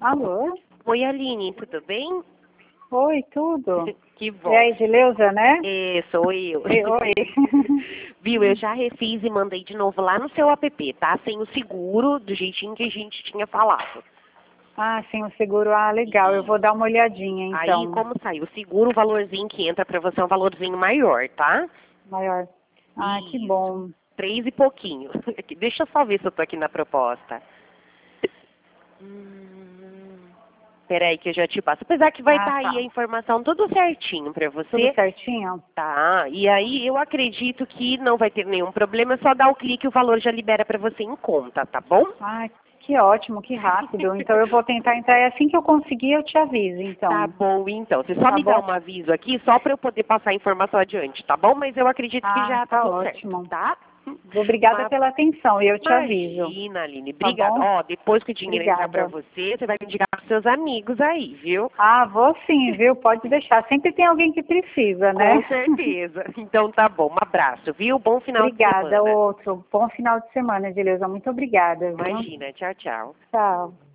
Alô? Oi, Aline, tudo bem? Oi, tudo? Que bom. É a Edileuza, né? Sou eu. Oi. Viu, eu já refiz e mandei de novo lá no seu app, tá? Sem o seguro, do jeitinho que a gente tinha falado. Ah, sim, o seguro. Ah, legal. Eu vou dar uma olhadinha, Aí, então. como saiu o seguro, o valorzinho que entra pra você é um valorzinho maior, tá? Maior. Ah, que Isso. bom. 3 e pouquinho. Deixa eu só ver se eu tô aqui na proposta. Peraí que eu já te passo. Apesar que vai Ah, estar aí a tá. informação tudo certinho pra Tudo você. certinho? Tá, e aí eu acredito que não vai ter nenhum problema, é só dar o clique e o valor já libera pra você em conta, tá bom? Ah, que ótimo, que rápido. Então eu vou tentar entrar. E assim que eu conseguir, eu te aviso, Tá então. bom, então. Você só Tá me dá bom? um aviso aqui, só pra eu poder passar a informação adiante, tá bom? Mas eu acredito que Ah, já tá tá tudo certo, ótimo. tá? Obrigada Uma pela atenção e eu te aviso. Imagina, Aline. Tá Obrigada. bom? Ó, depois que o dinheiro entrar pra Obrigada. você, você vai indicar pros seus amigos aí, viu? Ah, vou sim, viu? Pode deixar. Sempre tem alguém que precisa, né? Com certeza. Então tá bom. Um abraço, viu? Bom final de Obrigada, semana. outro. Bom final de semana, Edileuza. Muito obrigada, viu? Imagina. Tchau, tchau. Tchau.